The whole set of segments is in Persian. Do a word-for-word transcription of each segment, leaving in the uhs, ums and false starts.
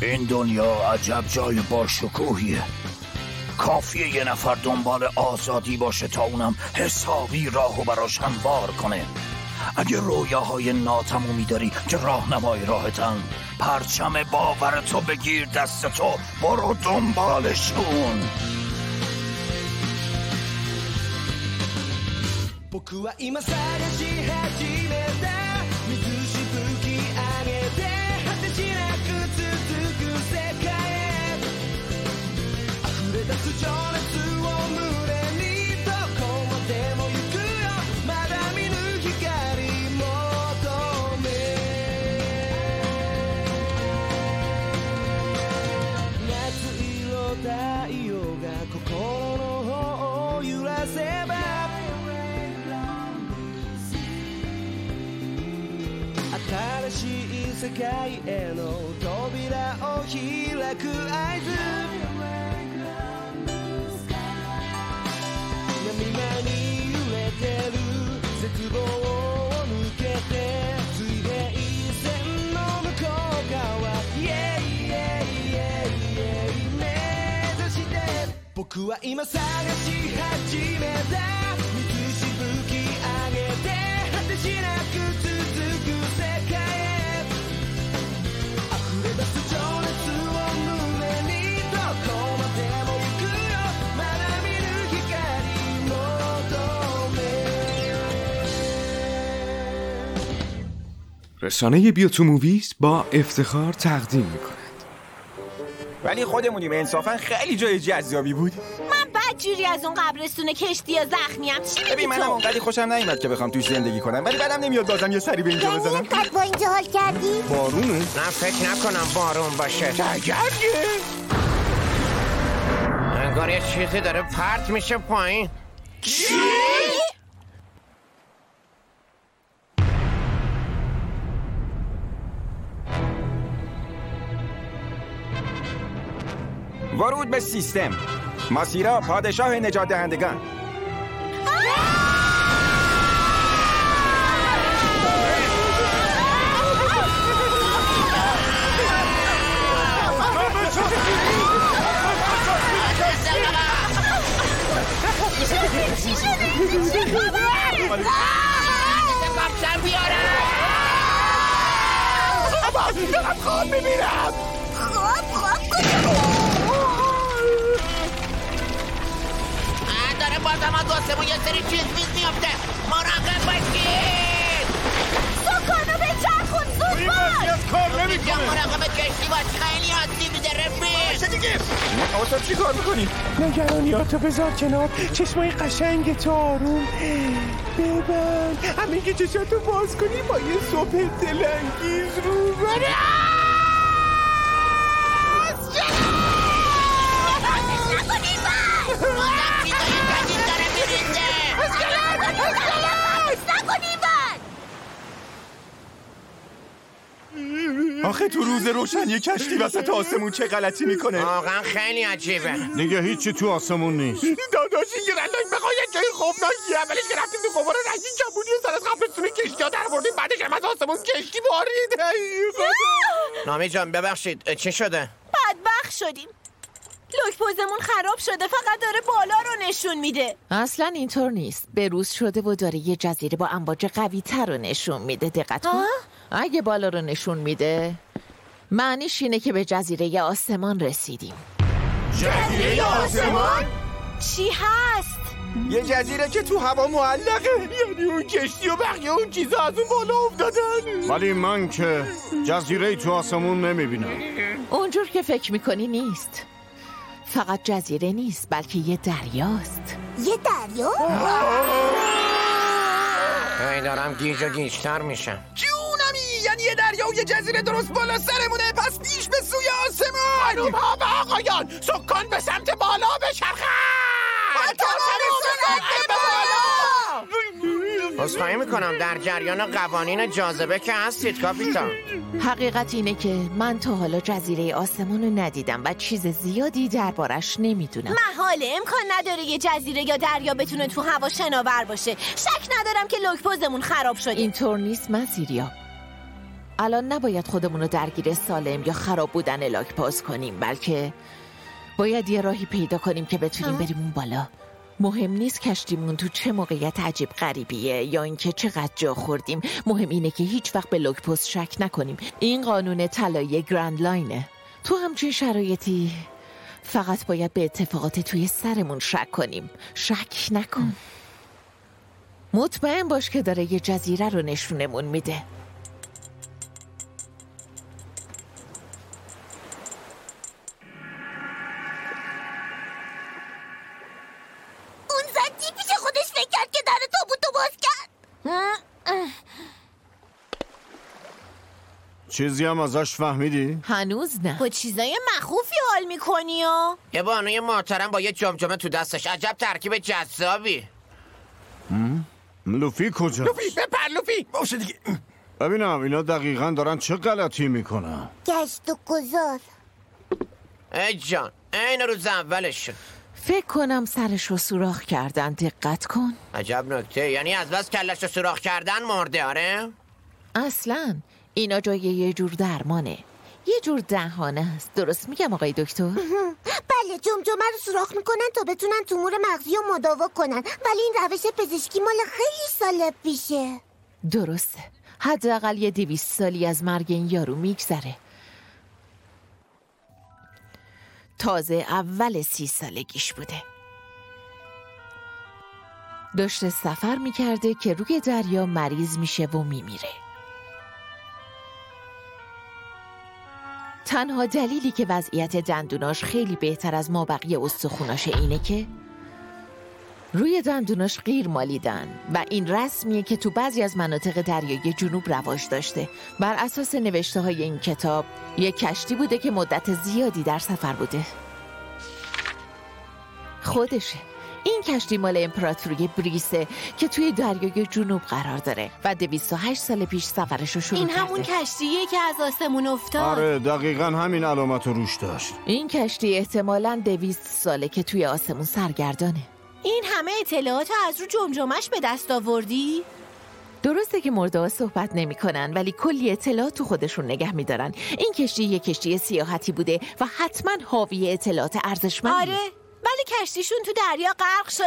این دنیا عجب جای باشکوهیه. کافیه یه نفر دنبال آزادی باشه تا اونم حسابی راهو براش هموار کنه. اگه رویاهای ناتمومی داری که راهنمای راهتن، پرچم باورتو بگیر دستتو، برو دنبالشون. 僕は今探し始めた水しぶき上げて果てしなく続く世界へ溢れ出す情熱を胸にどこまでも行くよまだ見ぬ光求め夏色太陽が心の方を揺らせば新しい世界への扉を開く合図波間に揺れてる絶望を抜けて水平線の向こう側 Yeah, yeah, yeah, yeah 目指して僕は今探し始めた水しぶき上げて果てしなく続く世界へ溢れ出す情熱を胸にどこまでも行くよまだ見ぬ光求め رسانه بیوتو موویز با افتخار تقدیم می‌کند. ولی خودمونیم انصافا خیلی جای جذابی بود. جوری از اون قبرستون کشتی زخمیم چی میگی؟ ببین منم اونقدی خوشم نیومد که بخوام توش زندگی کنم، ولی بعدم نمیاد بازم یه سری به اینجا بزنم. اینقدر با اینجا حال کردی؟ بارونه؟ نه فکر نکنم بارون باشه. تگرگه؟ انگار یه چیزی داره پرت میشه پایین. چی؟ ورود به سیستم. ماسیرا پادشاه نجات دهندگان. دارم خواب میبینم. خواب خواب داره بازم از آسمون یه سری چیز میز میافته. مراقب باشید. سکانو به چرخون زود باش. کار نمیکنه. مراقب کشتی باش خیلی حسی میده رفیق. چه دیگه؟ آسان چی کار میکنی؟ نگرانیاتو بذار کنار، چشمای قشنگ تو آروم ببند. همه که چشاتو باز کنی با یه صبح دلانگیز رو بره. آخه تو روز روشن یه کشتی وسط آسمون چه غلطی میکنه؟ واقعا خیلی عجیبه. دیگه هیچی تو آسمون نیست. داداش این گرنداک بخواه یه جای خوفناکیه. اولش که رفتیم تو غبار رنگین کبودی و سر از قبرستون کشتی ها در بردیم، بعدش هم از آسمون کشتی بارید. نامی جان ببخشید چی شده؟ بدبخت شدیم. لوک پوزمون خراب شده، فقط داره بالا رو نشون میده. اصلا اینطور نیست. بروز شده و داره یه جزیره با امواج قوی تر رو نشون میده. دقت کن. اگه بالا رو نشون میده معنیش اینه که به جزیره آسمان رسیدیم. جزیره آسمان؟ چی هست؟ یه جزیره که تو هوا معلقه، یعنی اون کشتی و بقیه اون چیزا از اون بالا افتادن. ولی من که جزیره تو آسمون نمیبینم. اونجور که فکر میکنی نیست. فقط جزیره نیست بلکه یه دریاست. یه دریا؟ ای دارم گیج و گیجتر میشم. جونمی، یعنی یه دریا و یه جزیره درست بالا سرمونه. پس پیش به سوی آسمان. خانوم ها و آقایان، سکان به سمت بالا بچرخن. عذرخواهی میکنم، در جریان قوانین جاذبه که هستید کاپیتان. حقیقت اینه که من تا حالا جزیره آسمان رو ندیدم و چیز زیادی دربارش نمیدونم. محاله، امکان نداره یه جزیره یا دریا بتونه تو هوا شناور باشه. شک ندارم که لوک پوزمون خراب شده. اینطور نیست مسیریا. الان نباید خودمون رو درگیر سالم یا خراب بودن لاک‌پاز کنیم، بلکه باید یه راهی پیدا کنیم که بتونیم بریم اون بالا. مهم نیست کشتیمون تو چه موقعیت عجیب غریبیه یا اینکه چقدر جا خوردیم. مهم اینه که هیچ وقت به لاک‌پاز شک نکنیم. این قانون طلایی گرند لاینه. تو همچین شرایطی فقط باید به اتفاقات توی سرمون شک کنیم. شک نکن. مطمئن باش که داره یه جزیره رو نشونمون میده. اون زن چی پیش خودش فکر کرد که در تابوتو باز کرد؟ چیزی هم ازش فهمیدی؟ هنوز نه. با چیزای مخوفی حال میکنی ها؟ یه بانوی محترم با یه جمجمه تو دستش، عجب ترکیب جذابی. لوفی کجا؟ لوفی بپر لوفی. باشه دیگه. ببینم اینا دقیقاً دارن چه غلطی میکنن. گشت و گذار. ای جان این روز اولش شد. فکر کنم سرش رو سوراخ کردن. دقت کن. عجب نکته. یعنی از بس کلش رو سوراخ کردن مرده؟ آره اصلاً اینا جای یه جور درمانه، یه جور دهانه است. درست میگم آقای دکتر؟ بله، جمجمه رو سوراخ میکنن تا بتونن تومور مغزی رو مداوا کنن، ولی این روش پزشکی مال خیلی سال پیشه. درسته. حداقل یه دویست سالی از مرگ این یارو میگذره. تازه اول سی سالگیش بوده. داشته سفر میکرده که روی دریا مریض میشه و میمیره. تنها دلیلی که وضعیت دندوناش خیلی بهتر از مابقی استخوناش اینه که روی دندوناش قیر مالیدن و این رسمیه که تو بعضی از مناطق دریای جنوب رواج داشته. بر اساس نوشته های این کتاب یک کشتی بوده که مدت زیادی در سفر بوده. خودشه. این کشتی مال امپراتوری بریسه که توی دریای جنوب قرار داره و دویست و هشت سال پیش سفرش رو شروع این کرده. همون کشتیه که از آسمون افتاد. آره دقیقاً همین علامت رو روش داشت. این کشتی احتمالاً دویست ساله که توی آسمون سرگردانه. این همه اطلاعات از رو جمجمش به دست آوردی؟ درسته که مرده‌ها صحبت نمی‌کنن ولی کلی اطلاعات تو خودشون نگه می‌دارن. این کشتی یک کشتی سیاحتی بوده و حتماً حاوی اطلاعات ارزشمندی. آره ولی کشتیشون تو دریا غرق شد.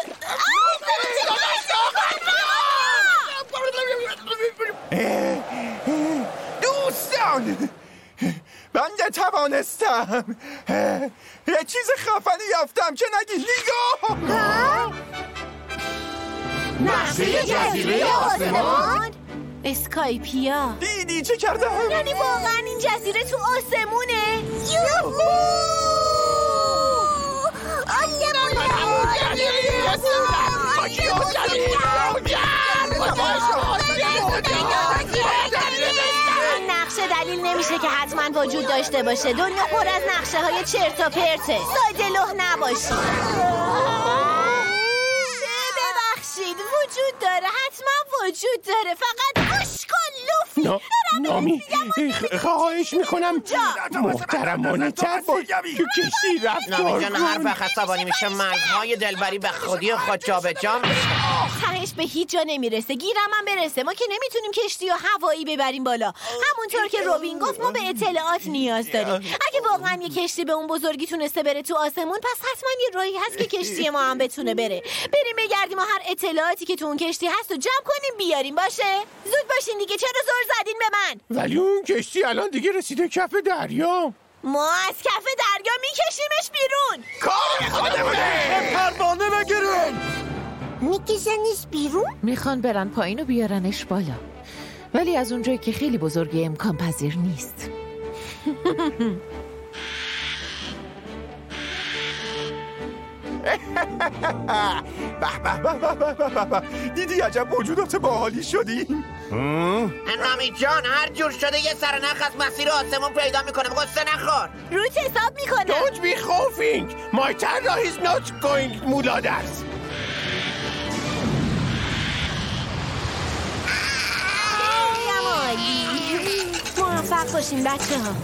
دوستان من توانستم یه چیز خفنی یافتم که نگی. نگاه نقشه جزیره آسمان؟ اسکایپیا. دیدی چه کردم؟ یعنی واقعا این جزیره تو آسمونه؟ یوهو نقشه دلیل نمیشه که حتما وجود داشته باشه. دنیا پر از نقشه های چرت و پرته. ساده لوح نباشید. ببخشید وجود داره، حتما وجود داره. فقط گوش کن لوفی. نا... نامی خواهش میکنم محترمانه تر با تو کشتی رفتار نامی جان کن. حرف خستبانی میشه. مرزهای دلبری به خودی خود جا به جا میشه. آخرش به هیچ جا نمیرسه. گیرم هم برسه. ما که نمیتونیم کشتی و هوایی ببریم بالا. همونطور که روبین گفت ما به اطلاعات نیاز داریم. اگه واقعا یه کشتی به اون بزرگی تونسته بره تو آسمون، پس حتما یه راهی هست که کشتی ما هم بتونه بره. بریم بگردیم و هر اطلاعاتی که تو اون کشتی هست و جمع کنیم بیاریم. باشه؟ زود باشین دیگه. چرا زور زدین به من؟ ولی اون کشتی الان دیگه رسیده کف دریا. ما از کف دریا میکشیمش بیرون. کار خودمونه. پروانه بگیرین. میکشنش بیرون؟ میخوان برن پایین و بیارنش بالا، ولی از اونجایی که خیلی بزرگی امکان پذیر نیست. به به به به به به. دیدی عجب موجودات باحالی شدیم. نامی جان هر جور شده یه سرنخ از مسیر آسمون پیدا میکنه. قصه نخور. روت حساب میکنم. Don't be coughing. My terror is not going مولادرز. موفق باشیم بچه ها.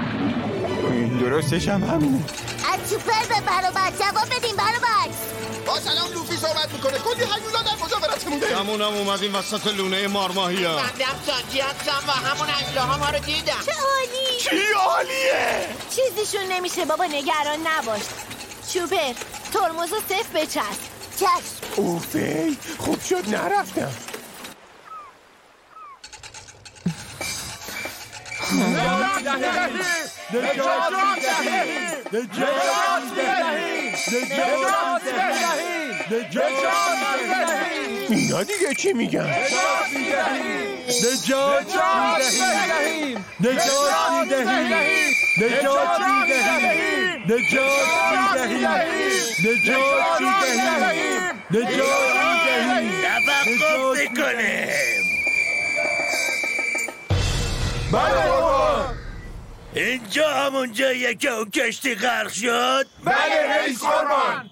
این درستش هم همینه. از سوپر به برابر جواب بدیم برابر. با سلام لوفی صحبت میکنه. کلی هیولا در مجاورتمونه. همونم اومدیم وسط لونه مارماهی ها. بنده هم سانجی هستم و همون اجلاها ما رو دیدم. چه عالی. چی عالیه؟ چیزیشون نمیشه بابا، نگران نباش. چوپر ترمز و صف بچسب. چشم. اوفی خوب شد نرفتم. نجات بدهید! نجات بدهید! نجات بدهید! نجات بدهید! نجات بدهید! اینا دیگه چی میگن؟ نجات بدهید! نجات بدهید! نجات بدهید! نجات بدهید! نجات بدهید! نجات بدهید! نجات بدهید! توقف بکنه. بله بابا. اینجا همون جاییه که اون کشتی غرق شد؟ بله رئیس قربان.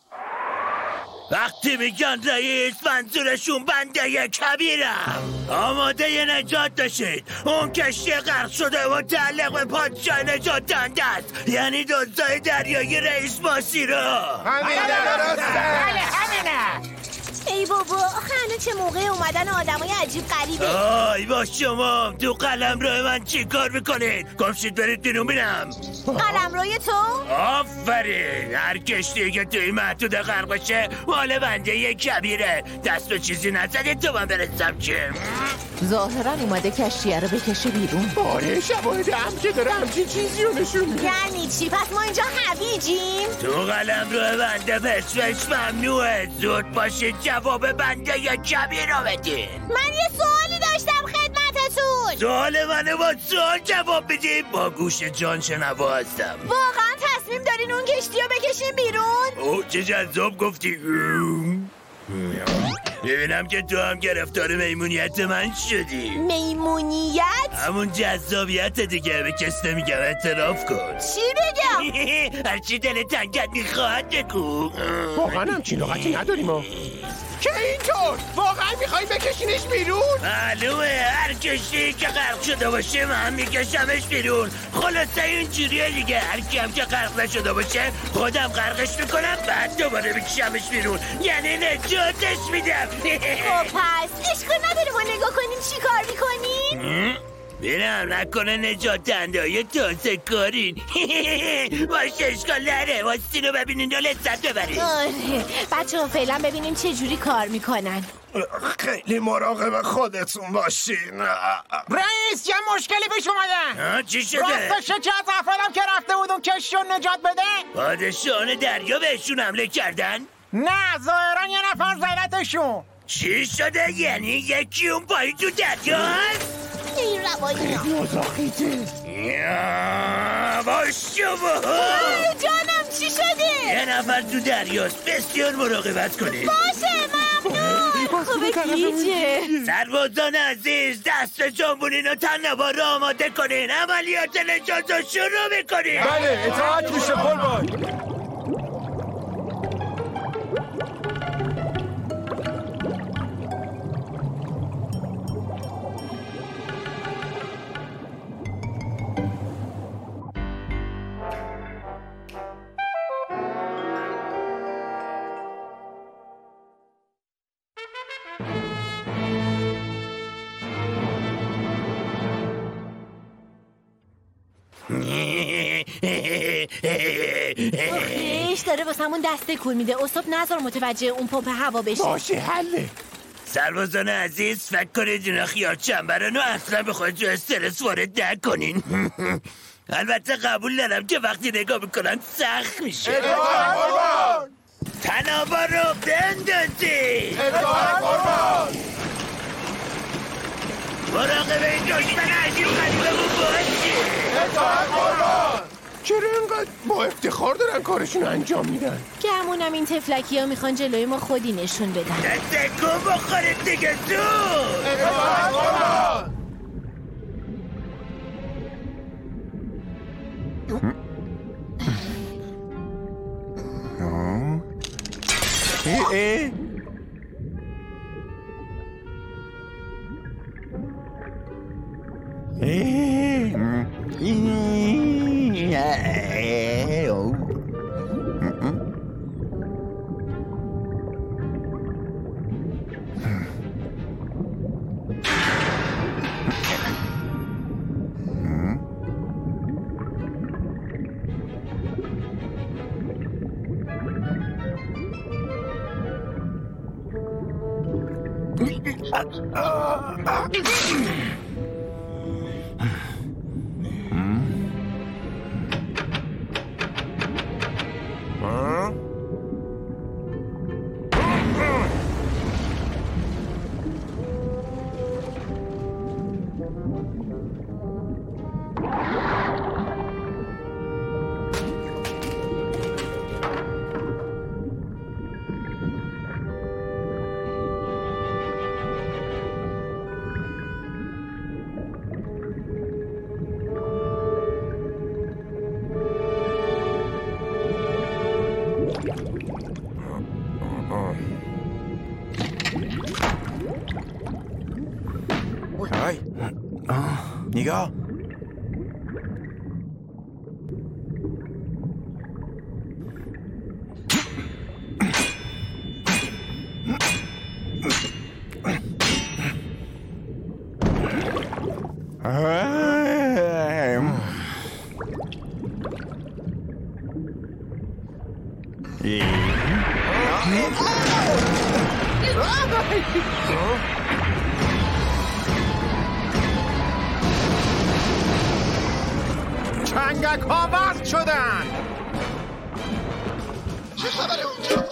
وقتی میگن رئیس منظورشون بنده کبیرم. آماده ی نجات باشید. اون کشتی غرق شده متعلق به پادشاه نجات دهنده است، یعنی دزدای دریایی رئیس ماسیرو. همینه درسته. بله همینه. ای بابا آخه الان چه موقع اومدن آدمای عجیب غریبه. آی با شما تو قلم روی من چی کار میکنید؟ گمشید برید بیرون بینم. قلم روی تو؟ آفرین. هر کشتی که توی محدود غرق بشه مال بنده یه کبیره. دست به چیزی نزدید تو من برسم که ظاهرا اومده کشتیه رو بکشه بیرون. آره شواهد هم که داره همچین چیزی رو نشون میده. یعنی چی؟ پس ما اینجا هویجیم؟ تو قلم روی بنده پسپش ممنوعه. زود باشید جواب بنده یه کبیر رو بدین. من یه سوالی داشتم خدمتتون. سوال منو با سوال جواب بدین. با گوش جان شنوا هستم. واقعا تصمیم دارین اون کشتی رو بکشین بیرون؟ اوه چه جذاب گفتی. ببینم که تو هم گرفتار میمونیت من شدی. میمونیت؟ همون جذابیت دیگه. به کس نمیگم اعتراف کن. چی بگم؟ هرچی دل تنگت میخواد بگو. واقعا هم چی لغتی نداریم ها. که اینطور واقعا میخوای بکشینش بیرون؟ معلومه هر کشتی که غرق شده باشه من میکشمش بیرون. خلاصه این جوریه دیگه. هر کی هم که غرق نشده باشه خودم غرقش میکنم بعد دوباره میکشمش بیرون، یعنی نجاتش میدم. خب پس اشکال نداره ما نگاه کنیم چی کار میکنیم؟ بینم نکنه نجات دهنده های تازه کارین. باشه اشکال نره. واسین رو ببینین و لذت ببرین. آره بچه ها فعلا ببینیم چه جوری کار میکنن. خیلی مراقب خودتون باشین. رئیس یه مشکلی پیش اومده. چی شده؟ راستش چه از افرادم که رفته بود اون کشتی رو نجات بده؟ پادشاهان دریا بهشون حمله کردن؟ نه ظاهرا یه نفر زدتشون. چی شده؟ یعنی یکی اون پایی تو دریا هست؟ این روایی با شما جانم چی شده؟ یه نفر تو دریاست. بسیار مراقبت کنید. باشه ممنون. خوبه گیجه. سربازان عزیز دست جنبونین و تنبا رو آماده کنین. عملیات نجات رو شروع میکنین. بله اطاعت میشه قربان. آخیش داره واسه همون دسته کول میده. اصاب نظر متوجه اون پمپ هوا بشه. باشه حله. سربازان عزیز فکر کنید اینا خیار چنبرن و اصلا به خود جو استرس وارد نکنین. البته قبول دارم که وقتی نگاه میکنن سخت میشه. اطاعت قربان. تنابا رو بندازید. اطاعت قربان. مراقب این دشمن عجیب غریبمون باشید. اطاعت قربان. چرا اینقدر با افتخار دارن کارشون انجام میدن؟ گمونم این تفلکی ها میخوان جلوی ما خودی نشون بدن. دست کن بخورید دیگه زود. اطاعت قربان. اه های نگاه چنگک ها وقت شدن. چه خبره اونجا؟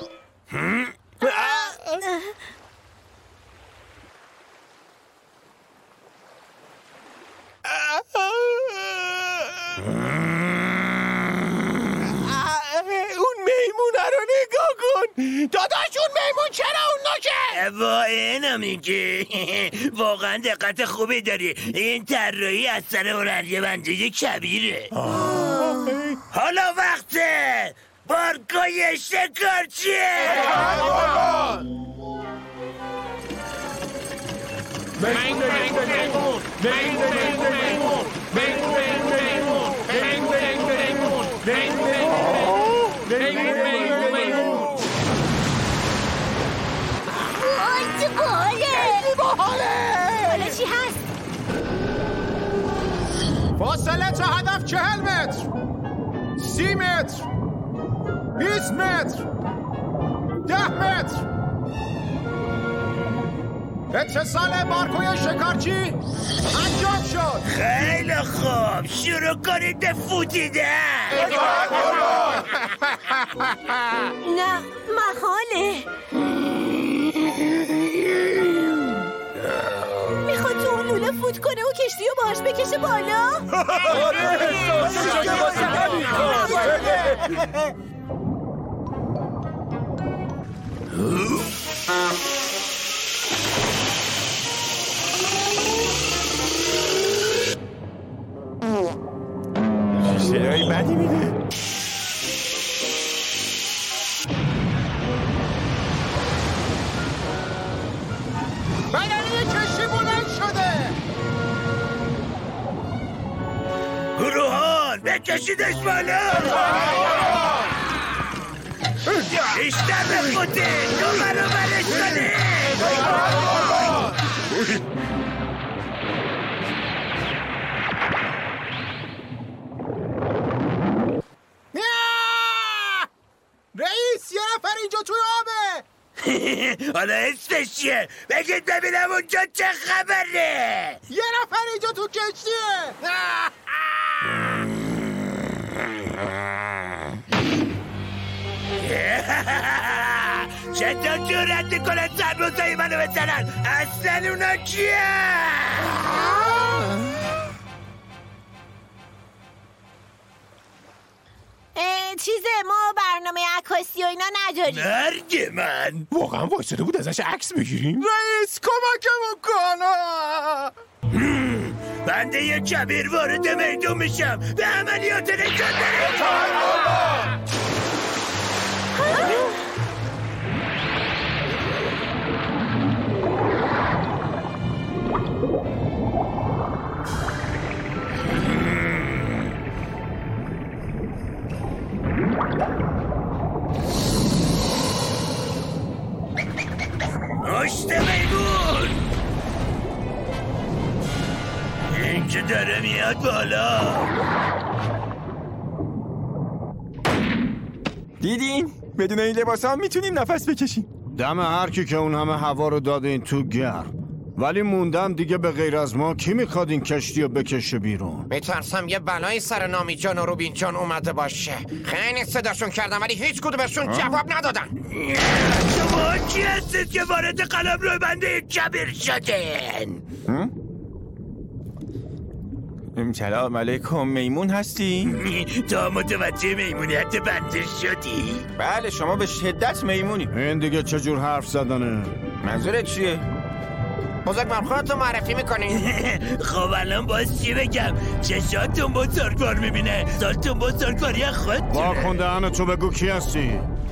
اون میمونه رو نگاه کن. داداش اون میمون چرا اون نوکه؟ وای نمیگی. واقعا دقت خوبی داری. این طراحی از سر هنری بنده کبیره. حالا وقته بارگاه شکارچیه. میمون میمون میمون میمون میمون میمون میمون میمون میمون میمون آی چه باحاله باحاله. حالا چی هست؟ فاصله تا هدف چهل متر، سی متر، بیست متر، ده متر. اتصال بارگاه شکارچی انجام شد. خیلی خوب، شروع کنید به فوتیدن. نه محاله. میخواد تو اون لوله فوت کنه و کشتی رو باهاش بکشه بالا. صدای بدی میده. بدنی کشتی بلند شده. گروهان بکشیدش بالا. بیشتر بفوتید. دو برابرش کنید. رئیس یه نفر اینجا توی آبه. حالا اسمش چیه؟ بگید ببینم اونجا چه خبره. یه نفر اینجا تو کشتیه. چطور جورت میکنن سربازای منو بزنن؟ اصلا اونا کیه؟ چیزه ما برنامه عکاسی و اینا نداریم. مرگ من. واقعا وایساده بود ازش عکس بگیریم. رئیس کمکمون کن. بنده یه کبیر وارد میدون میشم. به عملیات نجات داریم. مشت میمون. این که داره میاد بالا. دیدین؟ بدون این لباس ها میتونیم نفس بکشیم. دم هر کی که اون همه هوا رو داده این تو گرم. ولی موندم دیگه. به غیر از ما کی میخواد این کشتی رو بکشه بیرون؟ میترسم یه بلایی سر نامی جان و روبین جان اومده باشه. خیلی صداشون کردم ولی هیچ کدومشون جواب ندادن. شما کی هستید که وارد قلم رو بنده کبیر شدین؟ سلام علیکم، میمون هستی؟ تا متوجه میمونیت بنده شدی؟ بله شما به شدت میمونی. این دیگه چجور حرف زدنه؟ منظورت چیه؟ بزرگوار خودتو معرفی میکنی؟ خب الان باز چی بگم؟ چشاتون بزرگوار میبینه، سالتون بزرگواری خودتونه. واکن دهن تو بگو کی هستی؟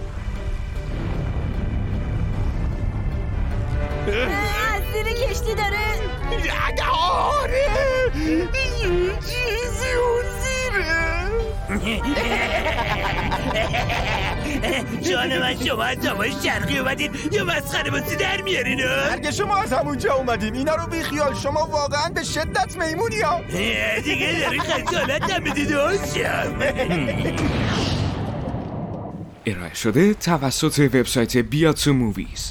از زیر کشتی داره. آره یه چیزی اون زیره. جان من، شما از دمای شرقی اومدین یا مسخره بازی در میارین؟ هرگز شما از همونجا اومدیم. اینا رو بیخیال، شما واقعا به شدت میمونی ها. دیگه داری خجالت هم بدید هاشم. ارائه شده توسط وبسایت بیا تو موویز.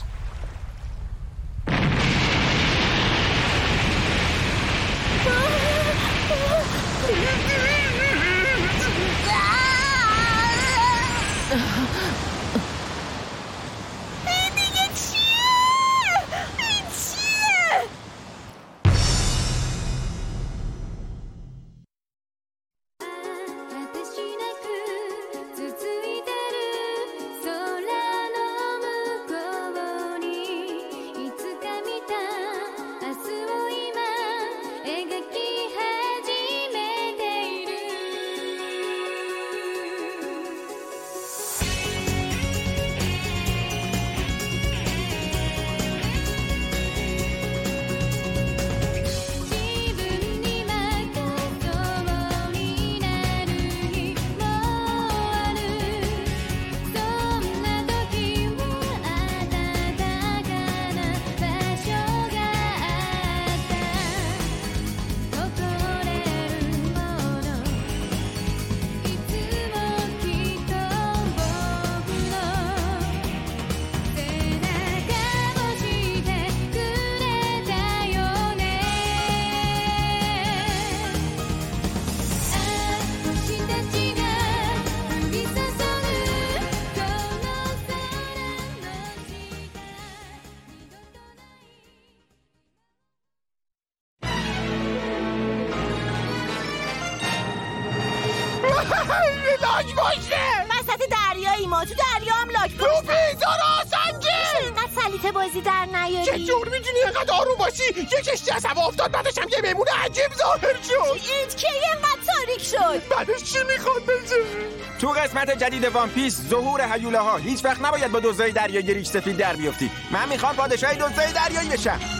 لاک باشه. وسط دریایی ما، تو دریا هم لاک باشه. تو بیزار آسنجه. اینقدر سلیته بازی در نیاری. چطور میتونی اینقدر آروم باشی؟ یه کشتی از هوا افتاد، بعدش هم یه میمون عجیب ظاهر شد. این کی اینقدر تاریک شد؟ بعدش چی میخواد بشه؟ تو قسمت جدید وان پیس ظهور هیوله ها. هیچ وقت نباید با دزدای دریایی ریش سفید در بیفتی. من میخوام پادشاه دزدای دریایی بشم.